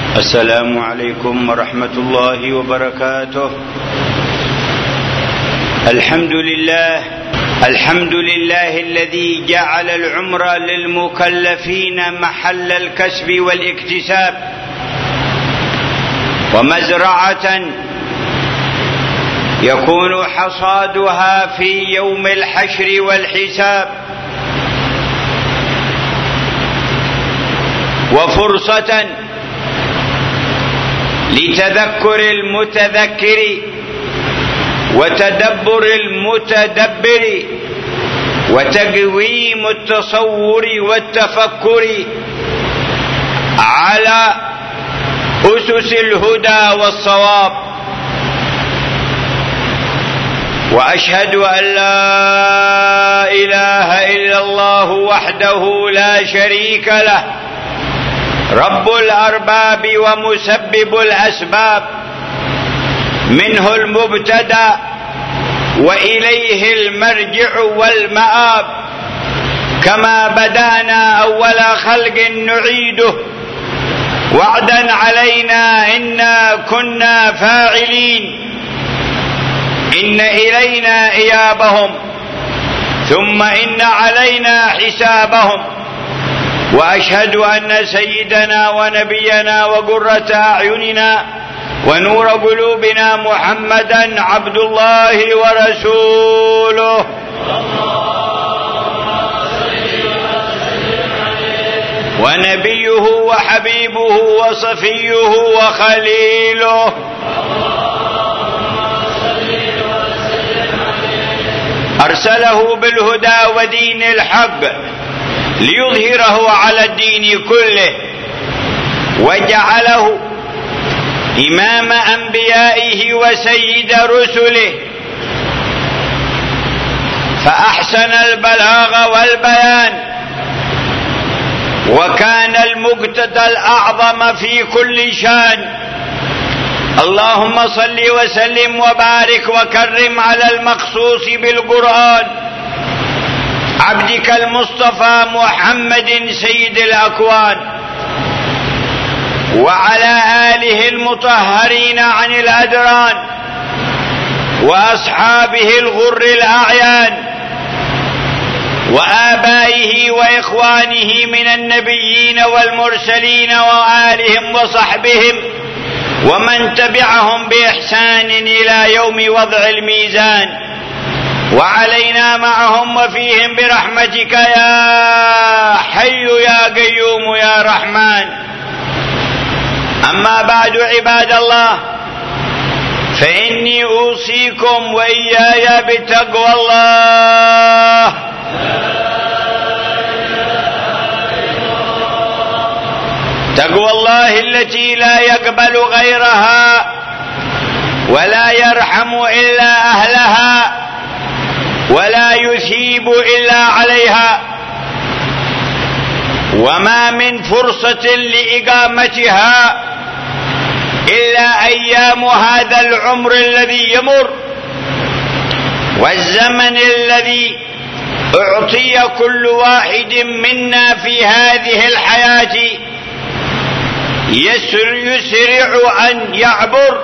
السلام عليكم ورحمة الله وبركاته. الحمد لله الذي جعل العمر للمكلفين محل الكسب والاكتساب ومزرعة يكون حصادها في يوم الحشر والحساب، وفرصة لتذكر المتذكر وتدبر المتدبر وتقويم التصور والتفكر على أسس الهدى والصواب. وأشهد أن لا إله إلا الله وحده لا شريك له، رب الأرباب ومسبب الأسباب، منه المبتدأ وإليه المرجع والمآب، كما بدأنا أول خلق نعيده، وعدا علينا إنا كنا فاعلين. إن إلينا إيابهم ثم إن علينا حسابهم. وأشهد أن سيدنا ونبينا وقرة أعيننا ونور قلوبنا محمدا عبد الله ورسوله، ونبيه وحبيبه وصفيه وخليله، أرسله بالهدى ودين الحق ليظهره على الدين كله، وجعله إمام أنبيائه وسيد رسله، فأحسن البلاغ والبيان، وكان المقتدى الأعظم في كل شان. اللهم صل وسلم وبارك وكرم على المخصوص بالقرآن عبدك المصطفى محمد سيد الأكوان، وعلى آله المطهرين عن الأدران، وأصحابه الغر الأعيان، وآبائه وإخوانه من النبيين والمرسلين وآلهم وصحبهم ومن تبعهم بإحسان إلى يوم وضع الميزان، وعلينا معهم وفيهم برحمتك يا حي يا قيوم يا رحمن. أما بعد عباد الله، فإني أوصيكم وإياي بتقوى الله. تقوى الله التي لا يقبل غيرها ولا يرحم إلا أهلها ولا يثيب إلا عليها، وما من فرصة لإقامتها إلا أيام هذا العمر الذي يمر، والزمن الذي أعطي كل واحد منا في هذه الحياة يسرع أن يعبر.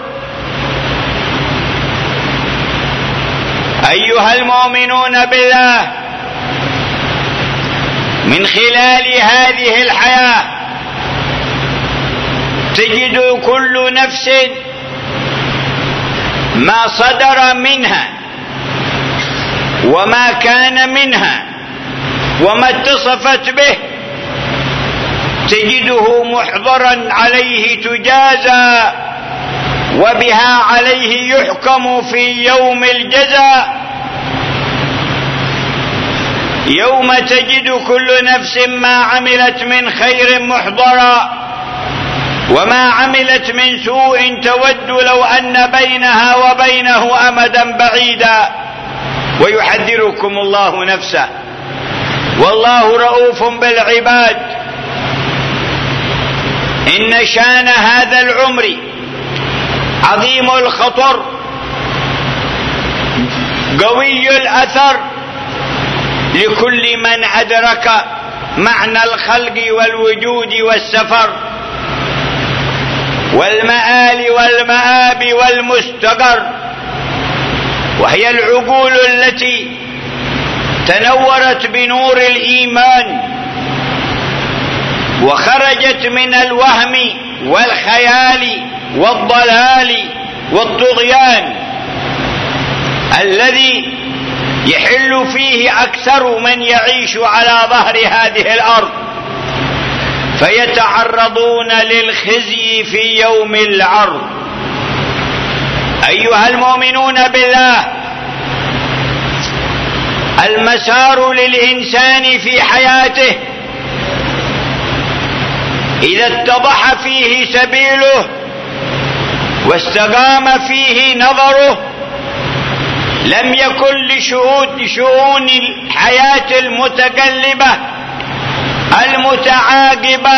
أيها المؤمنون بالله، من خلال هذه الحياة تجد كل نفس ما صدر منها وما كان منها وما اتصفت به، تجده محضرا عليه تجازى، وبها عليه يحكم في يوم الجزاء، يوم تجد كل نفس ما عملت من خير محضرا، وما عملت من سوء تود لو أن بينها وبينه أمدا بعيدا. ويحذركم الله نفسه، والله رؤوف بالعباد. إن شان هذا العمر عظيم الخطر قوي الأثر لكل من أدرك معنى الخلق والوجود والسفر. والمآل والمآب والمستقر، وهي العقول التي تنورت بنور الإيمان وخرجت من الوهم والخيال والضلال والطغيان الذي يحل فيه أكثر من يعيش على ظهر هذه الأرض، فيتعرضون للخزي في يوم العرض. أيها المؤمنون بالله، المسار للإنسان في حياته إذا اتضح فيه سبيله واستقام فيه نظره لم يكن لشؤون الحياة المتقلبة المتعاقبة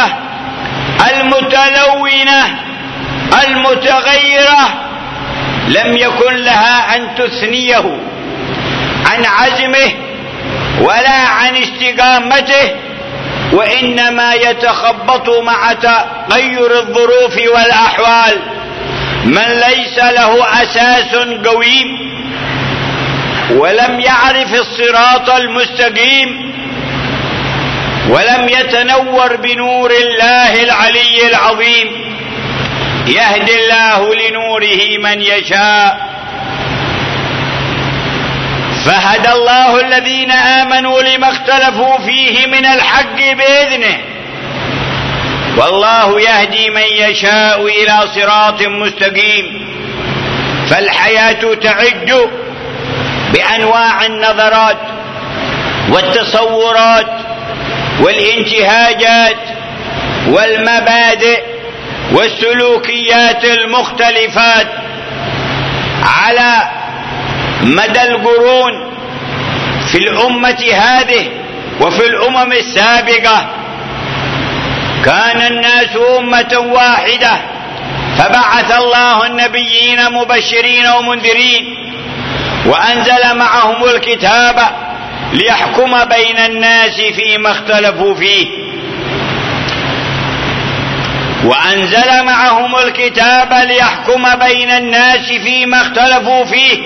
المتلونة المتغيرة، لم يكن لها أن تثنيه عن عزمه ولا عن استقامته، وإنما يتخبط مع تغير الظروف والأحوال من ليس له أساس قويم ولم يعرف الصراط المستقيم ولم يتنور بنور الله العلي العظيم. يهدي الله لنوره من يشاء، فهدى الله الذين آمنوا لما اختلفوا فيه من الحق بإذنه، والله يهدي من يشاء إلى صراط مستقيم. فالحياة تعج بأنواع النظرات والتصورات والانتهاجات والمبادئ والسلوكيات المختلفات على مدى القرون في الأمة هذه وفي الأمم السابقة. كان الناس أمة واحدة، فبعث الله النبيين مبشرين ومنذرين، وأنزل معهم الكتاب ليحكم بين الناس فيما اختلفوا فيه، وأنزل معهم الكتاب ليحكم بين الناس فيما اختلفوا فيه.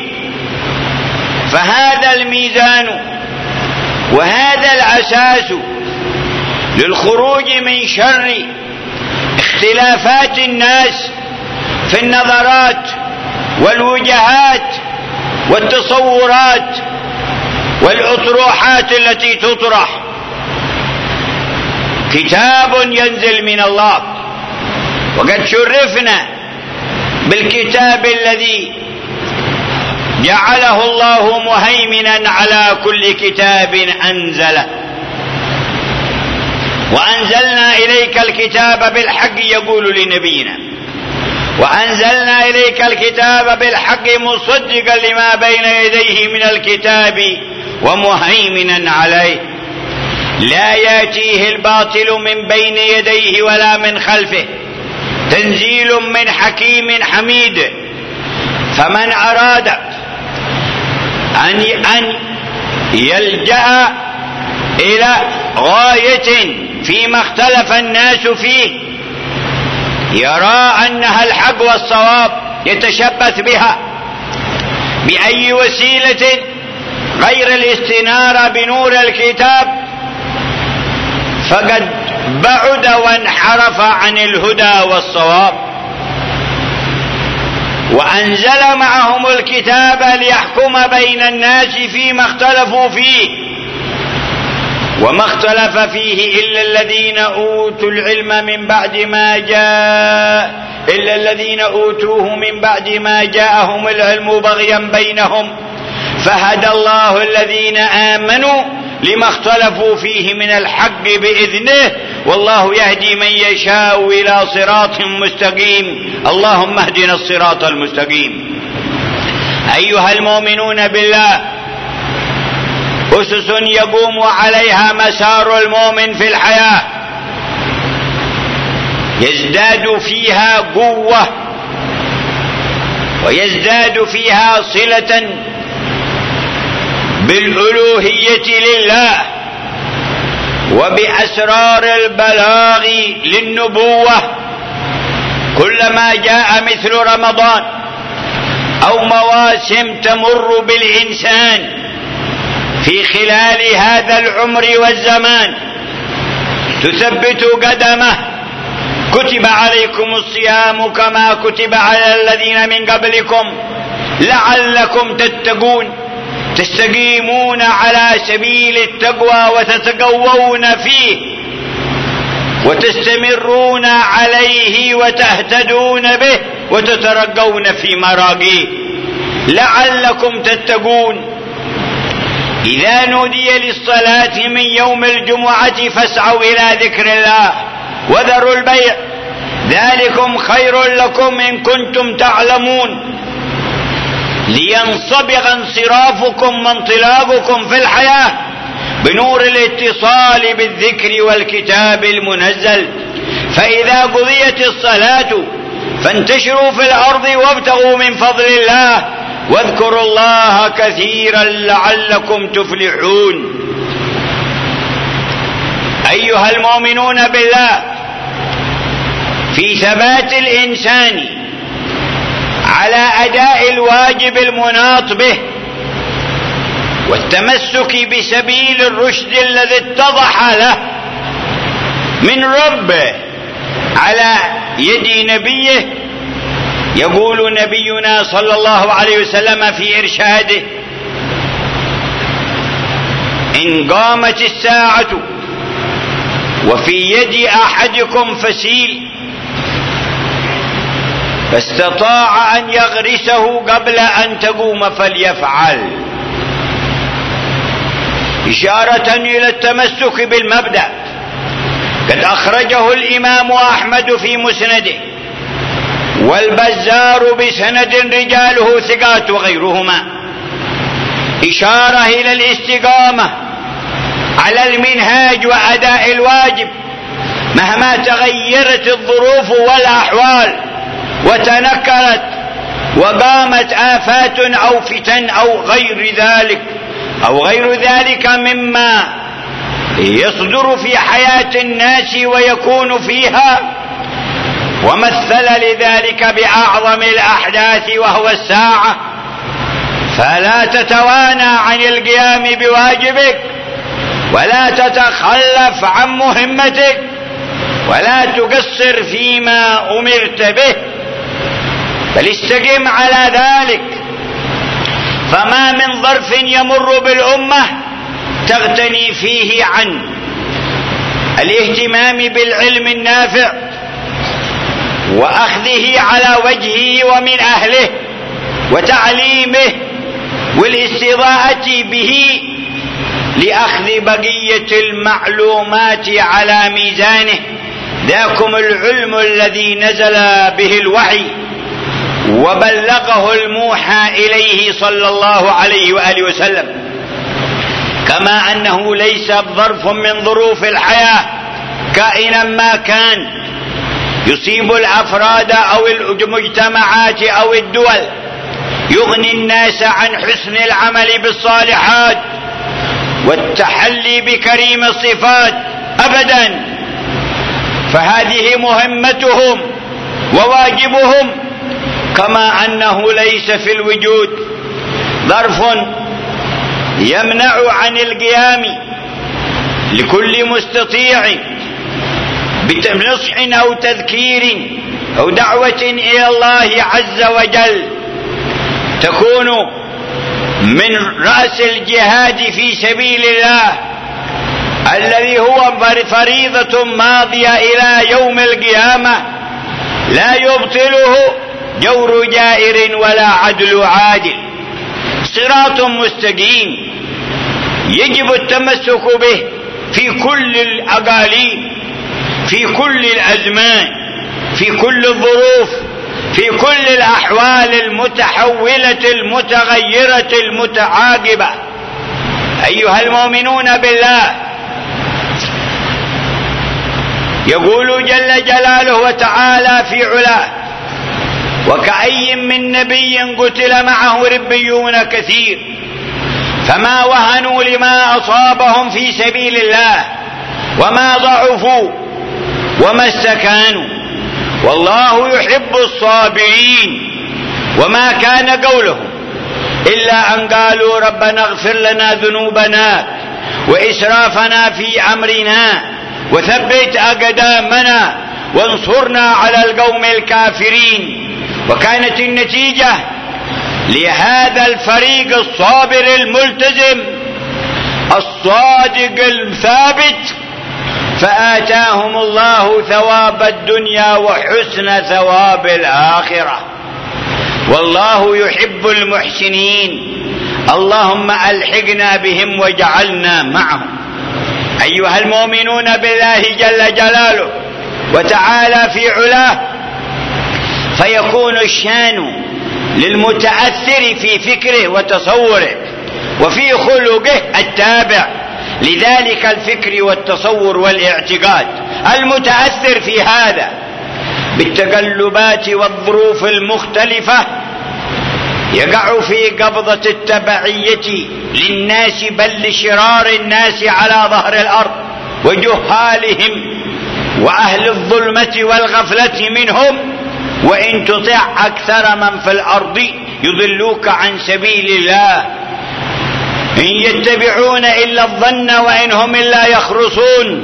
فهذا الميزان وهذا الأساس للخروج من شر اختلافات الناس في النظرات والوجهات والتصورات والأطروحات التي تطرح. كتاب ينزل من الله، وقد شرفنا بالكتاب الذي جعله الله مهيمنا على كل كتاب أنزله. وأنزلنا إليك الكتاب بالحق، يقول لنبينا، وأنزلنا إليك الكتاب بالحق مصدقا لما بين يديه من الكتاب ومهيمنا عليه، لا يأتيه الباطل من بين يديه ولا من خلفه، تنزيل من حكيم حميد. فمن أراد أن يلجأ إلى غاية فيما اختلف الناس فيه، يرى أنها الحق والصواب، يتشبث بها بأي وسيلة غير الاستنارة بنور الكتاب، فقد بعد وانحرف عن الهدى والصواب. وأنزل معهم الكتاب ليحكم بين الناس فيما اختلفوا فيه، وما اختلف فيه إلا الذين أوتوا العلم من بعد ما إلا الذين أوتوه من بعد ما جاءهم العلم بغيا بينهم، فهدى الله الذين آمنوا لما اختلفوا فيه من الحق بإذنه، والله يهدي من يشاء إلى صراط مستقيم. اللهم اهدنا الصراط المستقيم. أيها المؤمنون بالله، أسس يقوم عليها مسار المؤمن في الحياة، يزداد فيها قوة ويزداد فيها صلة بالألوهية لله وبأسرار البلاغ للنبوة كلما جاء مثل رمضان أو مواسم تمر بالإنسان في خلال هذا العمر والزمان تثبت قدمه. كتب عليكم الصيام كما كتب على الذين من قبلكم لعلكم تتقون، تستقيمون على سبيل التقوى وتتقوون فيه وتستمرون عليه وتهتدون به وتترقون في مراقيه لعلكم تتقون. إذا نودي للصلاة من يوم الجمعة فاسعوا إلى ذكر الله وذروا البيع ذلكم خير لكم إن كنتم تعلمون، لينصبغ انصرافكم وانطلاقكم في الحياة بنور الاتصال بالذكر والكتاب المنزل. فإذا قضيت الصلاة فانتشروا في الأرض وابتغوا من فضل الله واذكروا الله كثيرا لعلكم تفلحون. أيها المؤمنون بالله، في ثبات الإنسان على أداء الواجب المناط به والتمسك بسبيل الرشد الذي اتضح له من ربه على يد نبيه، يقول نبينا صلى الله عليه وسلم في إرشاده: إن قامت الساعة وفي يد أحدكم فسيل فاستطاع أن يغرسه قبل أن تقوم فليفعل، إشارة إلى التمسك بالمبدأ. قد أخرجه الإمام أحمد في مسنده والبزار بسند رجاله ثقات وغيرهما، إشارة إلى الاستقامة على المنهاج وأداء الواجب مهما تغيرت الظروف والأحوال وتنكرت وقامت آفات أو فتن أو غير ذلك مما يصدر في حياة الناس ويكون فيها. ومثل لذلك بأعظم الأحداث وهو الساعة، فلا تتوانى عن القيام بواجبك ولا تتخلف عن مهمتك ولا تقصر فيما أمرت به، بل استقم على ذلك. فما من ظرف يمر بالأمة تغتني فيه عن الاهتمام بالعلم النافع وأخذه على وجهه ومن أهله وتعليمه والاستضاءة به لأخذ بقية المعلومات على ميزانه. ذاكم العلم الذي نزل به الوحي وبلغه الموحى إليه صلى الله عليه وآله وسلم، كما أنه ليس ظرف من ظروف الحياة كائنا ما كان يصيب الأفراد أو المجتمعات أو الدول يغني الناس عن حسن العمل بالصالحات والتحلي بكريم الصفات أبدا، فهذه مهمتهم وواجبهم. كما أنه ليس في الوجود ظرف يمنع عن القيام لكل مستطيع بنصح أو تذكير أو دعوة إلى الله عز وجل تكون من رأس الجهاد في سبيل الله الذي هو فريضة ماضية إلى يوم القيامة لا يبطله جور جائر ولا عدل عادل. صراط مستقيم يجب التمسك به في كل الأقاليم، في كل الأزمان، في كل الظروف، في كل الأحوال المتحولة المتغيرة المتعاقبة. أيها المؤمنون بالله، يقول جل جلاله وتعالى في علاه: وكأي من نبي قتل معه ربيون كثير فما وهنوا لما أصابهم في سبيل الله وما ضعفوا وما استكانوا والله يحب الصابرين. وما كان قولهم إلا أن قالوا ربنا اغفر لنا ذنوبنا وإسرافنا في أمرنا وثبت أقدامنا وانصرنا على القوم الكافرين. وكانت النتيجة لهذا الفريق الصابر الملتزم الصادق الثابت فآتاهم الله ثواب الدنيا وحسن ثواب الآخرة، والله يحب المحسنين. اللهم ألحقنا بهم وجعلنا معهم. أيها المؤمنون بالله جل جلاله وتعالى في علاه، فيكون الشان للمتأثر في فكره وتصوره وفي خلقه التابع لذلك الفكر والتصور والاعتقاد. المتأثر في هذا بالتقلبات والظروف المختلفة يقع في قبضة التبعية للناس بل لشرار الناس على ظهر الأرض وجهالهم وأهل الظلمة والغفلة منهم. وإن تطع أكثر من في الأرض يضلوك عن سبيل الله، إن يتبعون إلا الظن وإن هم إلا يخرصون.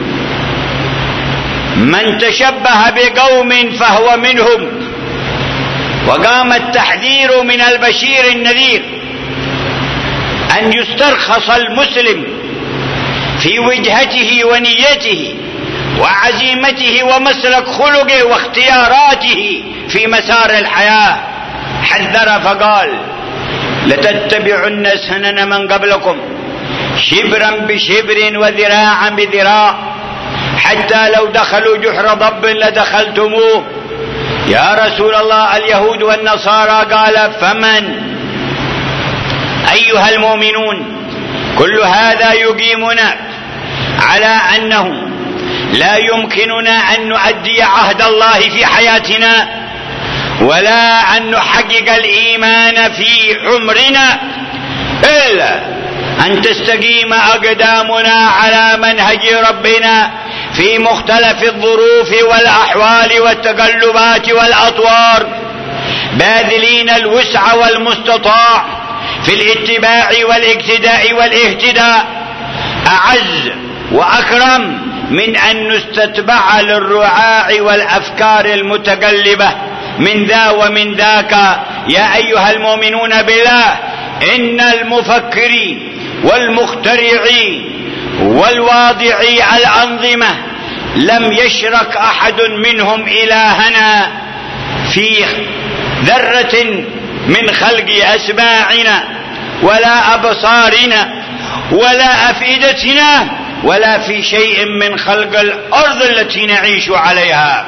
من تشبه بقوم فهو منهم. وقام التحذير من البشير النذير أن يسترخص المسلم في وجهته ونيته وعزيمته ومسلك خلقه واختياراته في مسار الحياة. حذر فقال لتتبعن سنن من قبلكم شبرا بشبر وذراعا بذراع حتى لو دخلوا جحر ضب لدخلتموه. يا رسول الله اليهود والنصارى؟ قال فمن؟ أيها المؤمنون، كل هذا يقيمنا على أنه لا يمكننا أن نؤدي عهد الله في حياتنا ولا أن نحقق الإيمان في عمرنا إلا أن تستقيم أقدامنا على منهج ربنا في مختلف الظروف والأحوال والتقلبات والأطوار، باذلين الوسع والمستطاع في الاتباع والاقتداء والاهتداء. أعز وأكرم من أن نستتبع للرعاع والأفكار المتقلبة من ذا ومن ذاك. يا أيها المؤمنون بالله، إن المفكرين والمخترعين والواضعي الأنظمة لم يشرك أحد منهم إلهنا في ذرة من خلق أسماعنا ولا أبصارنا ولا أفئدتنا ولا في شيء من خلق الأرض التي نعيش عليها.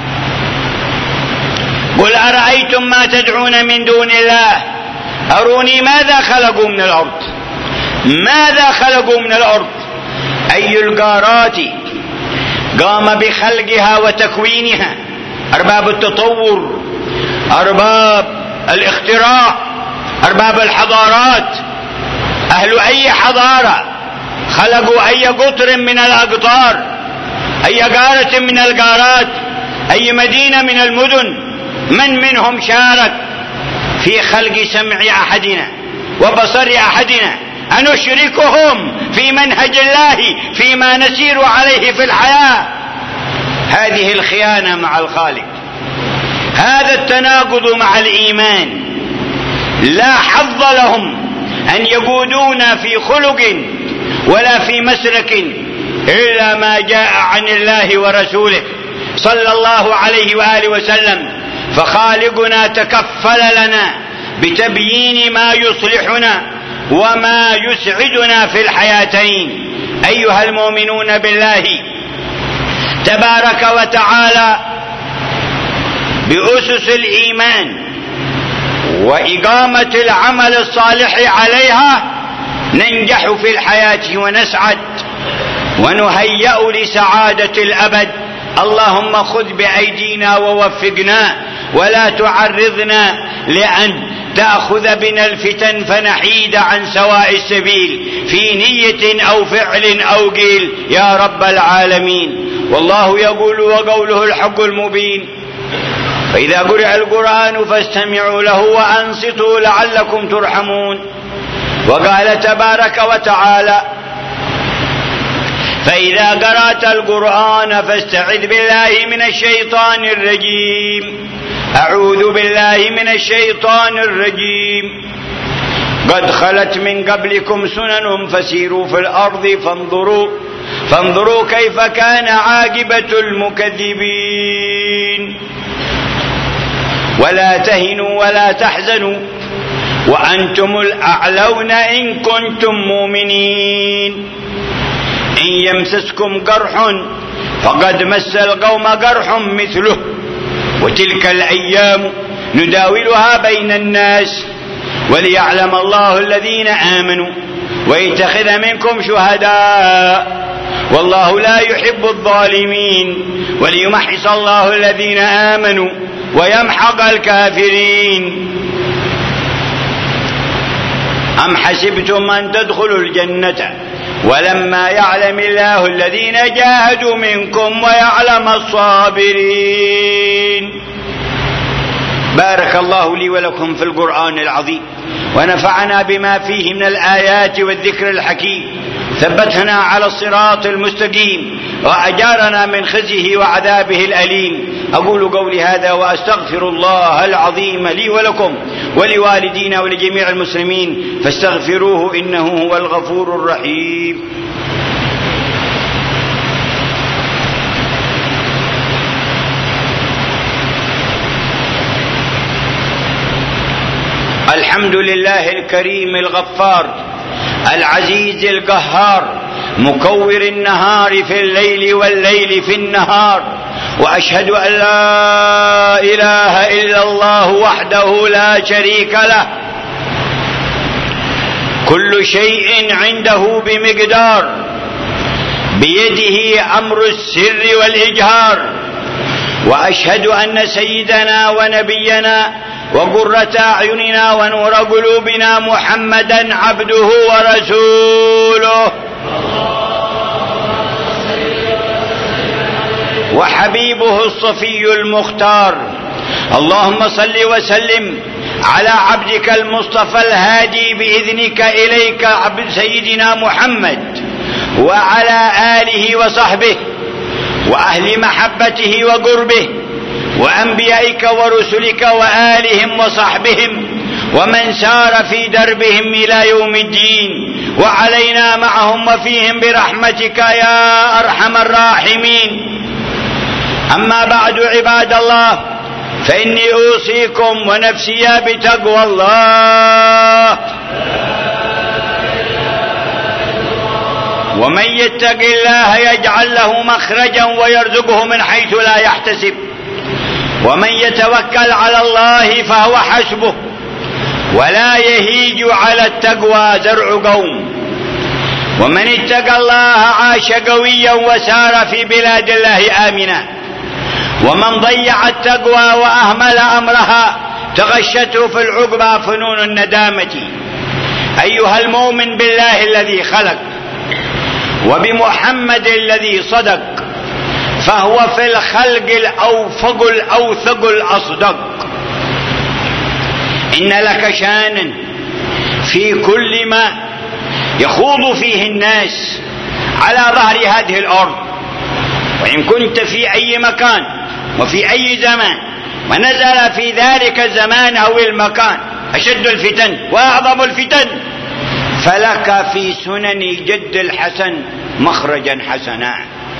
قل أرأيتم ما تدعون من دون الله أروني ماذا خلقوا من الأرض، ماذا خلقوا من الأرض؟ أي القارات قام بخلقها وتكوينها أرباب التطور، أرباب الاختراع، أرباب الحضارات. أهل أي حضارة خلقوا أي قطر من الأقطار، أي قارة من القارات، أي مدينة من المدن؟ من منهم شارك في خلق سمع أحدنا وبصر أحدنا؟ أنشركهم في منهج الله فيما نسير عليه في الحياة؟ هذه الخيانة مع الخالق، هذا التناقض مع الإيمان. لا حظ لهم أن يقودونا في خلق ولا في مسلك إلا ما جاء عن الله ورسوله صلى الله عليه وآله وسلم. فخالقنا تكفل لنا بتبيين ما يصلحنا وما يسعدنا في الحياتين. أيها المؤمنون بالله تبارك وتعالى، بأسس الإيمان وإقامة العمل الصالح عليها ننجح في الحياة ونسعد ونهيأ لسعادة الأبد. اللهم خذ بأيدينا ووفقنا ولا تعرضنا لأن تأخذ بنا الفتن فنحيد عن سواء السبيل في نية أو فعل أو قيل يا رب العالمين. والله يقول وقوله الحق المبين. فإذا قرئ القرآن فاستمعوا له وأنصتوا لعلكم ترحمون. وقال تبارك وتعالى: فإذا قرأت القرآن فاستعذ بالله من الشيطان الرجيم. أعوذ بالله من الشيطان الرجيم. قد خلت من قبلكم سنن فسيروا في الأرض فانظروا كيف كان عاقبة المكذبين. ولا تهنوا ولا تحزنوا وأنتم الأعلون إن كنتم مؤمنين. إن يمسسكم قرح فقد مس القوم قرح مثله وتلك الأيام نداولها بين الناس وليعلم الله الذين آمنوا ويتخذ منكم شهداء والله لا يحب الظالمين وليمحص الله الذين آمنوا ويمحق الكافرين. أم حسبتم أن تدخلوا الجنة ولما يعلم الله الذين جاهدوا منكم ويعلم الصابرين. بارك الله لي ولكم في القرآن العظيم ونفعنا بما فيه من الآيات والذكر الحكيم، ثبتنا على الصراط المستقيم وأجارنا من خزيه وعذابه الأليم. أقول قولي هذا وأستغفر الله العظيم لي ولكم ولوالدينا ولجميع المسلمين فاستغفروه إنه هو الغفور الرحيم. الحمد لله الكريم الغفار العزيز القهار مكور النهار في الليل والليل في النهار. وأشهد أن لا إله إلا الله وحده لا شريك له كل شيء عنده بمقدار بيده أمر السر والإجهار. وأشهد أن سيدنا ونبينا وقرة أعيننا ونور قلوبنا محمدا عبده ورسوله وحبيبه الصفي المختار. اللهم صل وسلم على عبدك المصطفى الهادي بإذنك إليك عبد سيدنا محمد وعلى آله وصحبه وأهل محبته وقربه وأنبيائك ورسلك وآلهم وصحبهم ومن سار في دربهم إلى يوم الدين وعلينا معهم وفيهم برحمتك يا أرحم الراحمين. أما بعد عباد الله فإني أوصيكم ونفسي بتقوى الله. ومن يتق الله يجعل له مخرجا ويرزقه من حيث لا يحتسب ومن يتوكل على الله فهو حسبه ولا يهيج على التقوى زرع قوم. ومن اتقى الله عاش قويا وسار في بلاد الله آمنا. ومن ضيع التقوى وأهمل أمرها تغشته في العقبى فنون الندامة. أيها المؤمن بالله الذي خلق وبمحمد الذي صدق فهو في الخلق الأوفق الأوثق الأصدق. إن لك شانا في كل ما يخوض فيه الناس على ظهر هذه الأرض. وإن كنت في أي مكان وفي أي زمان ونزل في ذلك الزمان أو المكان أشد الفتن وأعظم الفتن فلك في سنن جد الحسن مخرجا حسنا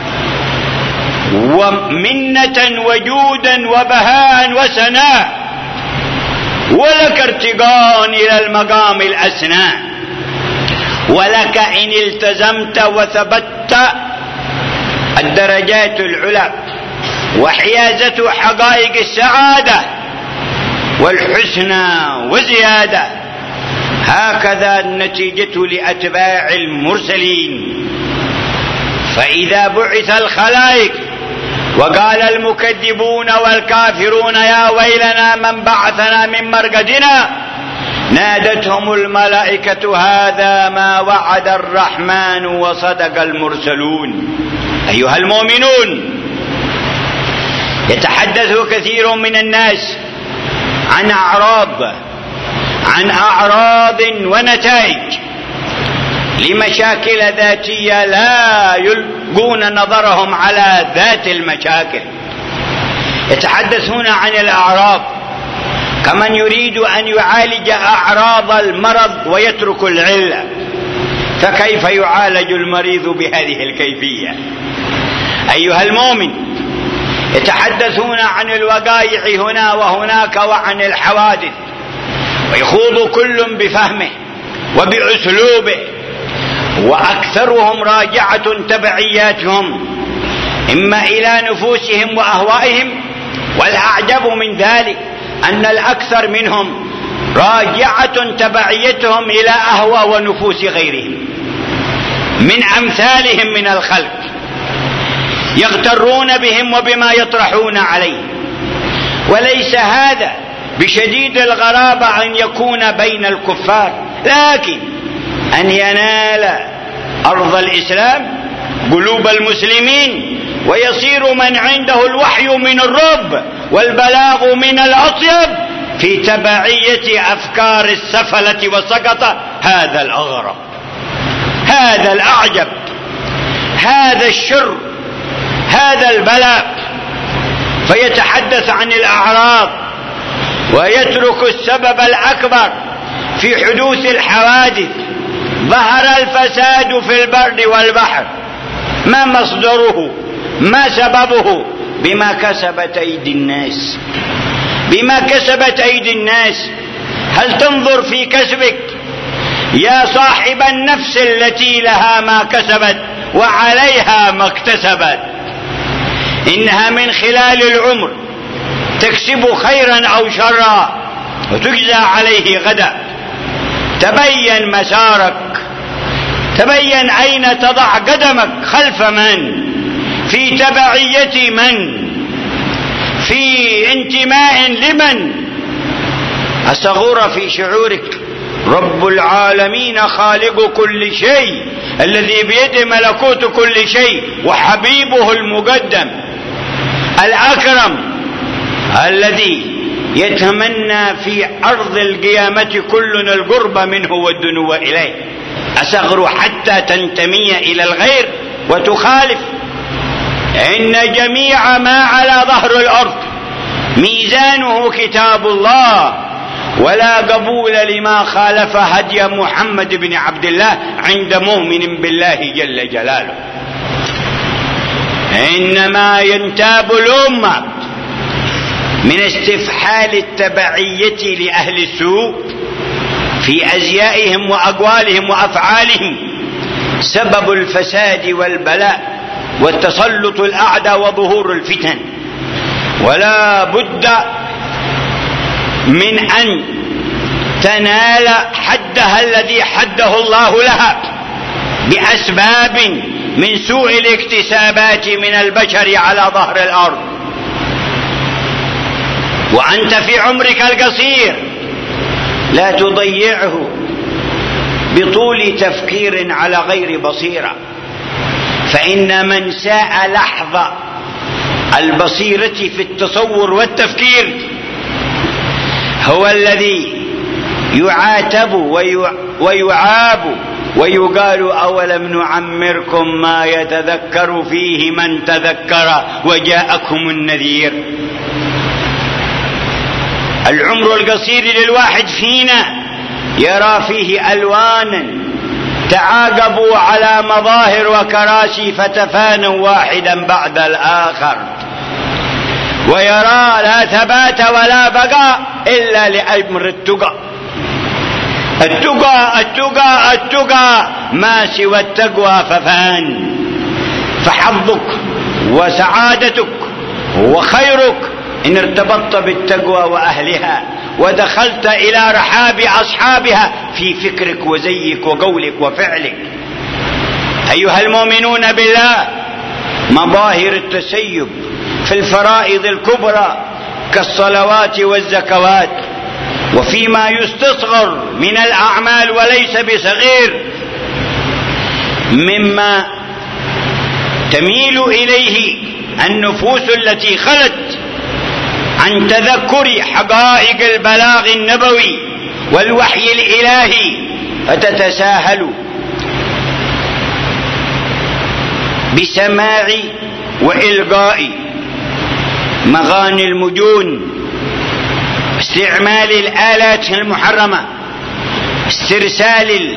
ومنة وجودا وبهاء وسناء ولك ارتقاء إلى المقام الأسنى. ولك إن التزمت وثبت الدرجات العلى وحيازة حقائق السعادة والحسنى وزيادة. هكذا النتيجة لأتباع المرسلين. فإذا بعث الخلائق وقال المكذبون والكافرون يا ويلنا من بعثنا من مرقدنا نادتهم الملائكة هذا ما وعد الرحمن وصدق المرسلون. أيها المؤمنون، يتحدث كثير من الناس عن أعراض ونتائج لمشاكل ذاتية لا يلقون نظرهم على ذات المشاكل. يتحدثون عن الأعراض كمن يريد أن يعالج أعراض المرض ويترك العلة، فكيف يعالج المريض بهذه الكيفية؟ أيها المؤمن، يتحدثون عن الوقائع هنا وهناك وعن الحوادث، ويخوض كل بفهمه وبأسلوبه، وأكثرهم راجعة تبعياتهم إما إلى نفوسهم وأهوائهم، والأعجب من ذلك أن الأكثر منهم راجعة تبعيتهم إلى أهوى ونفوس غيرهم من أمثالهم من الخلق، يغترون بهم وبما يطرحون عليه. وليس هذا بشديد الغرابة أن يكون بين الكفار، لكن أن ينال أرض الإسلام قلوب المسلمين، ويصير من عنده الوحي من الرب والبلاغ من الأطيب في تبعية أفكار السفلة والسقطة. هذا الأغرب، هذا الأعجب، هذا الشر، هذا البلاء. فيتحدث عن الأعراض ويترك السبب الأكبر في حدوث الحوادث. ظهر الفساد في البر والبحر، ما مصدره؟ ما سببه؟ بما كسبت أيدي الناس، بما كسبت أيدي الناس. هل تنظر في كسبك يا صاحب النفس التي لها ما كسبت وعليها ما اكتسبت؟ إنها من خلال العمر تكسب خيرا أو شرا وتجزى عليه غدا. تبين مسارك، تبين أين تضع قدمك، خلف من، في تبعية من، في انتماء لمن. أصغر في شعورك رب العالمين خالق كل شيء، الذي بيده ملكوت كل شيء، وحبيبه المقدم الأكرم الذي يتمنى في أرض القيامة كلنا القرب منه والدنو إليه. أصغر حتى تنتمي إلى الغير وتخالف. إن جميع ما على ظهر الأرض ميزانه كتاب الله، ولا قبول لما خالف هدي محمد بن عبد الله عند مؤمن بالله جل جلاله. إنما ينتاب الأمة من استفحال التبعية لأهل السوء في أزيائهم وأقوالهم وأفعالهم، سبب الفساد والبلاء والتسلط الأعدى وظهور الفتن. ولا بد من أن تنال حدها الذي حده الله لها بأسباب من سوء الاكتسابات من البشر على ظهر الأرض. وأنت في عمرك القصير لا تضيعه بطول تفكير على غير بصيرة، فإن من ساء لحظة البصيرة في التصور والتفكير هو الذي يعاتب ويعاب ويقال أولم نعمركم ما يتذكر فيه من تذكر وجاءكم النذير. العمر القصير للواحد فينا يرى فيه ألوانا تعاقبوا على مظاهر وكراسي فتفانوا واحدا بعد الآخر، ويرى لا ثبات ولا بقاء إلا لأمر التقى. التقى التقى التقى، ما سوى التقوى ففان. فحظك وسعادتك وخيرك إن ارتبطت بالتقوى وأهلها ودخلت إلى رحاب أصحابها في فكرك وزيك وقولك وفعلك. أيها المؤمنون بالله، مظاهر التسيب في الفرائض الكبرى كالصلوات والزكوات وفيما يستصغر من الأعمال وليس بصغير مما تميل إليه النفوس التي خلت عن تذكر حقائق البلاغ النبوي والوحي الإلهي، فتتساهل بسماع وإلقاء مغاني المجون، استعمال الآلات المحرمة، استرسال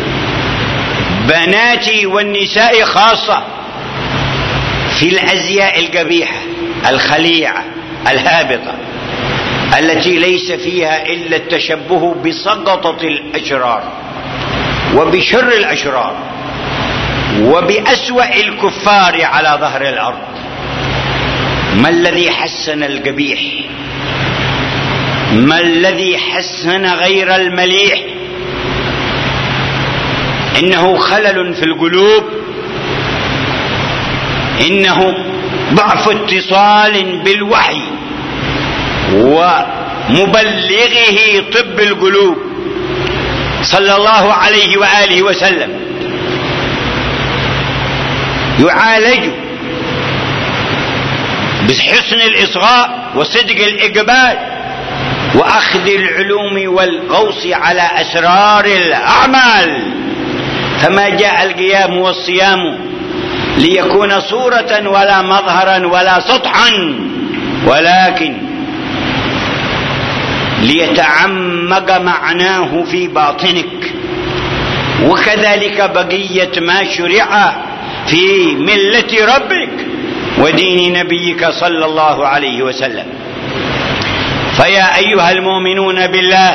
البنات والنساء خاصة في الأزياء القبيحة الخليعة الهابطة التي ليس فيها إلا التشبه بسقطة الأشرار وبشر الأشرار وبأسوأ الكفار على ظهر الأرض. ما الذي حسن القبيح؟ ما الذي حسن غير المليح؟ إنه خلل في القلوب، إنه ضعف اتصال بالوحي ومبلغه طب القلوب صلى الله عليه وآله وسلم، يعالج بحسن الإصغاء وصدق الإقبال وأخذ العلوم والغوص على أسرار الأعمال. فما جاء القيام والصيام ليكون صورة ولا مظهرا ولا سطحا، ولكن ليتعمق معناه في باطنك. وكذلك بقية ما شرع في ملة ربك ودين نبيك صلى الله عليه وسلم. فيا أيها المؤمنون بالله،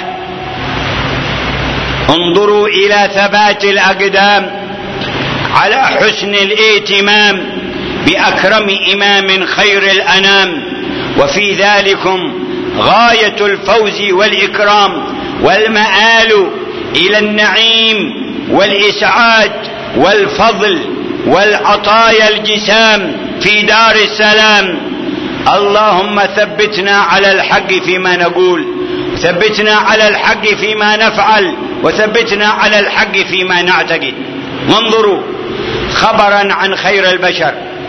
انظروا إلى ثبات الأقدام على حسن الائتمام بأكرم إمام خير الأنام، وفي ذلكم غاية الفوز والإكرام والمآل إلى النعيم والإسعاد والفضل والعطايا الجسام في دار السلام. اللهم ثبتنا على الحق فيما نقول، ثبتنا على الحق فيما نفعل، وثبتنا على الحق فيما نعتقد. وانظروا خبرا عن خير البشر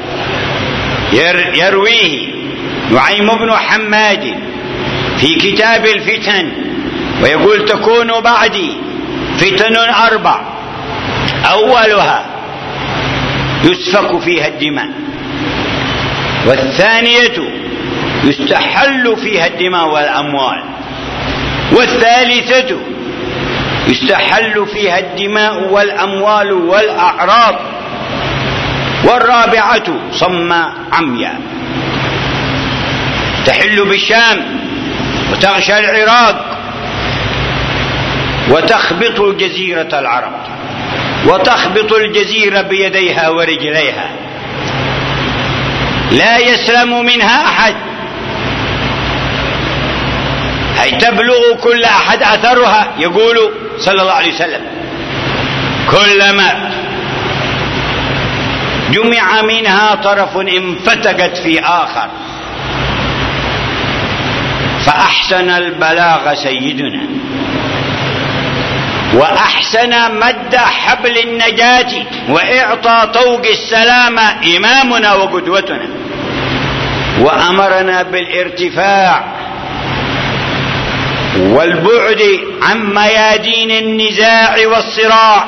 يرويه نعيم بن حماد في كتاب الفتن، ويقول: تكون بعدي فتن 4، أولها يسفك فيها الدماء، والثانية يستحل فيها الدماء والأموال، والثالثة يستحل فيها الدماء والأموال والأعراض، والرابعة صم عمياء تحل بالشام وتغشى العراق وتخبط جزيرة العرب، وتخبط الجزيرة بيديها ورجليها، لا يسلم منها أحد، أي تبلغ كل أحد أثرها. يقول صلى الله عليه وسلم: كلما جمع منها طرف انفتقت في آخر. فأحسن البلاغ سيدنا، وأحسن مد حبل النجاة وإعطى طوق السلامة إمامنا وقدوتنا، وأمرنا بالارتفاع والبعد عن ميادين النزاع والصراع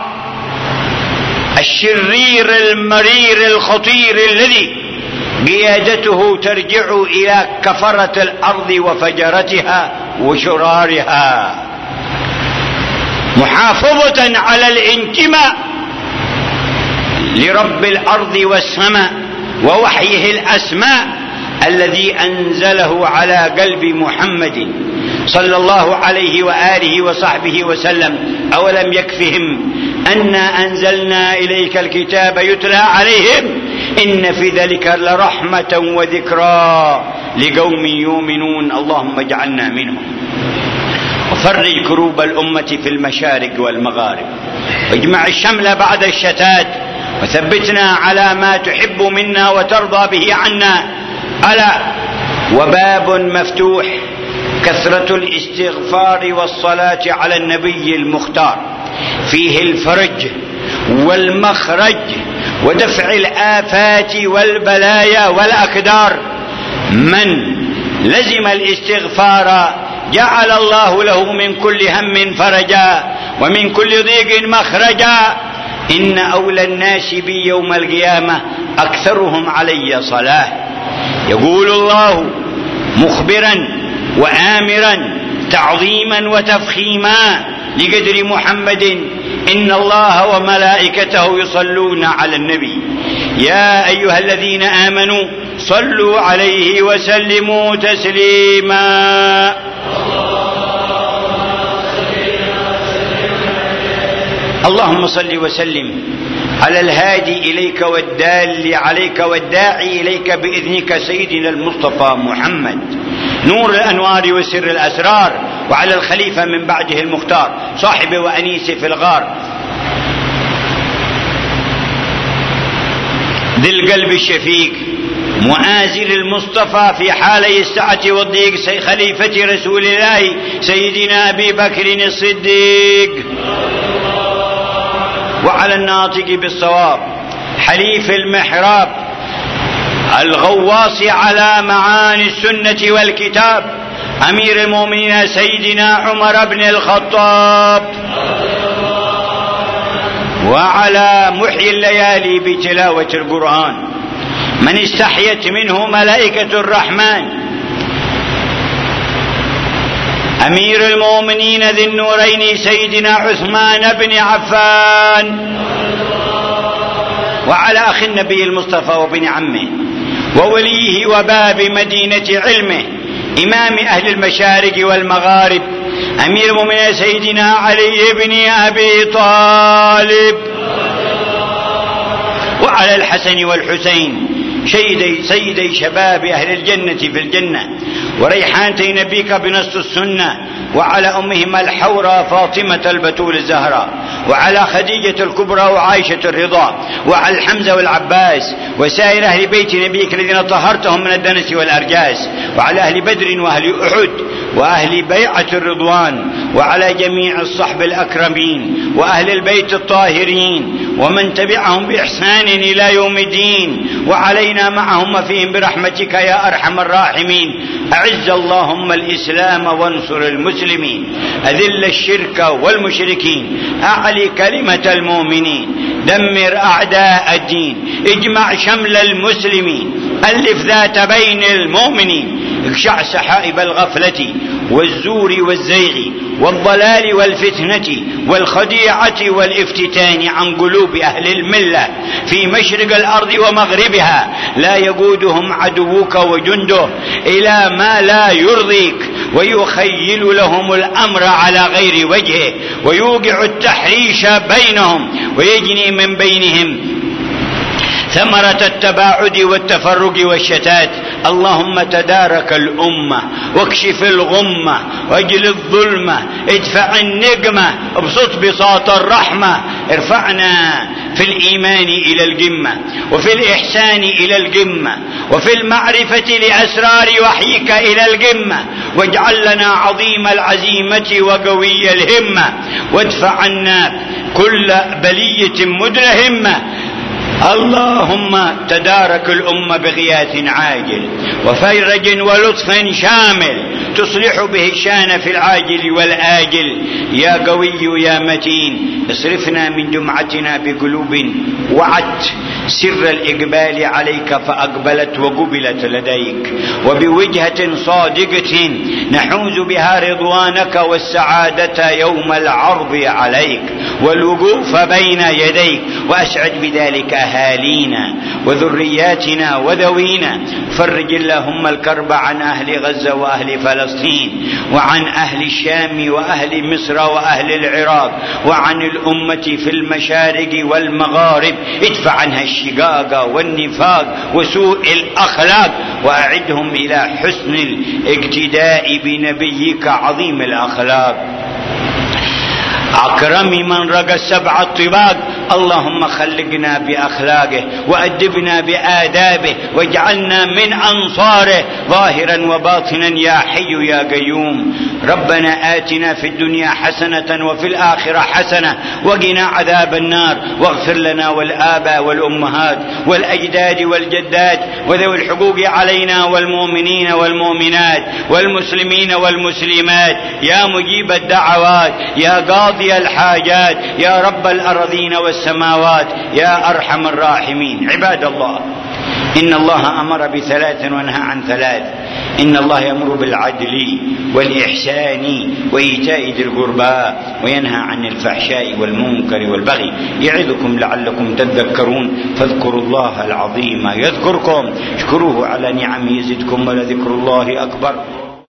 الشرير المرير الخطير الذي قيادته ترجع إلى كفرة الأرض وفجرتها وشرارها، محافظة على الانتماء لرب الأرض والسماء ووحيه الأسماء الذي أنزله على قلب محمد صلى الله عليه وآله وصحبه وسلم. أولم يكفهم أنا أنزلنا إليك الكتاب يتلى عليهم إن في ذلك لرحمة وذكرى لقوم يؤمنون. اللهم اجعلنا منهم، وفرج كروب الأمة في المشارق والمغارب، واجمع الشمل بعد الشتات، وثبتنا على ما تحب منا وترضى به عنا. ألا وباب مفتوح كثرة الاستغفار والصلاة على النبي المختار، فيه الفرج والمخرج ودفع الآفات والبلايا والأكدار. من لزم الاستغفار جعل الله له من كل هم فرجا ومن كل ضيق مخرجا. إن أولى الناس بي يوم القيامة أكثرهم علي صلاة. يقول الله مخبرا وآمرا تعظيما وتفخيما لقدر محمد: إن الله وملائكته يصلون على النبي يا أيها الذين آمنوا صلوا عليه وسلموا تسليما. اللهم صل وسلم على الهادي إليك والدال عليك والداعي إليك بإذنك سيدنا المصطفى محمد نور الأنوار وسر الأسرار، وعلى الخليفة من بعده المختار صاحب وأنيس في الغار ذي القلب الشفيق مؤازر المصطفى في حالي السعة والضيق خليفة رسول الله سيدنا أبي بكر الصديق، وعلى الناطق بالصواب حليف المحراب الغواص على معاني السنة والكتاب أمير المؤمنين سيدنا عمر بن الخطاب، وعلى محيي الليالي بتلاوة القرآن من استحيت منه ملائكة الرحمن أمير المؤمنين ذي النورين سيدنا عثمان بن عفان، وعلى أخي النبي المصطفى وابن عمه ووليه وباب مدينة علمه إمام أهل المشارق والمغارب أمير المؤمنين سيدنا علي بن أبي طالب، وعلى الحسن والحسين سيدي شباب أهل الجنة في الجنة وريحانتي نبيك بنص السنة، وعلى أمهما الحورى فاطمة البتول الزهراء، وعلى خديجة الكبرى وعائشة الرضا، وعلى الحمزة والعباس وسائر أهل بيت نبيك الذين طهرتهم من الدنس والأرجاس، وعلى أهل بدر وأهل أحد وأهل بيعة الرضوان، وعلى جميع الصحب الأكرمين وأهل البيت الطاهرين ومن تبعهم بإحسان إلى يوم الدين، وعلينا معهم وفيهم برحمتك يا أرحم الراحمين. أعز اللهم الإسلام وانصر المسلمين، أذل الشرك والمشركين، أعلي كلمة المؤمنين، دمر أعداء الدين، اجمع شمل المسلمين، ألف ذات بين المؤمنين، اكشع سحائب الغفلة والزور والزيغ والضلال والفتنة والخديعة والافتتان عن قلوب أهل الملة في مشرق الأرض ومغربها، لا يقودهم عدوك وجنده إلى ما لا يرضيك، ويخيل لهم الأمر على غير وجهه، ويوقع التحريش بينهم، ويجني من بينهم ثمرة التباعد والتفرق والشتات. اللهم تدارك الأمة واكشف الغمة واجل الظلمة، ادفع النقمة، ابسط بساط الرحمة، ارفعنا في الإيمان إلى القمة، وفي الإحسان إلى القمة، وفي المعرفة لأسرار وحيك إلى القمة، واجعل لنا عظيم العزيمة وقوي الهمة، وادفع عنا كل بلية مدلهمة. اللهم تدارك الأمة بغياث عاجل وفرج ولطف شامل تصلح به الشان في العاجل والآجل، يا قوي يا متين. اصرفنا من جمعتنا بقلوب وعت سر الإقبال عليك فأقبلت وقبلت لديك، وبوجهة صادقة نحوز بها رضوانك والسعادة يوم العرض عليك والوقوف بين يديك، وأسعد بذلك أهالينا وذرياتنا وذوينا. فرج اللهم الكرب عن أهل غزة وأهل فلسطين، وعن أهل الشام وأهل مصر وأهل العراق، وعن الأمة في المشارق والمغارب. ادفع عنها الشقاق والنفاق وسوء الأخلاق، وأعدهم إلى حسن الاقتداء بنبيك عظيم الأخلاق أكرم من رقى السبع الطباق. اللهم خلقنا بأخلاقه وأدبنا بآدابه، واجعلنا من أنصاره ظاهرا وباطنا يا حي يا قيوم. ربنا آتنا في الدنيا حسنة وفي الآخرة حسنة وقنا عذاب النار، واغفر لنا والآباء والأمهات والأجداد والجدات وذوي الحقوق علينا والمؤمنين والمؤمنات والمسلمين والمسلمات، يا مجيب الدعوات، يا قاضي الحاجات، يا رب الأرضين والسماوات، يا أرحم الراحمين. عباد الله، إن الله أمر ب3 ونهى عن 3. إن الله يأمر بالعدل والإحسان وإيتاء ذي القربى وينهى عن الفحشاء والمنكر والبغي يعظكم لعلكم تذكرون. فاذكروا الله العظيم يذكركم، اشكروه على نعمه يزدكم، ولذكر الله أكبر.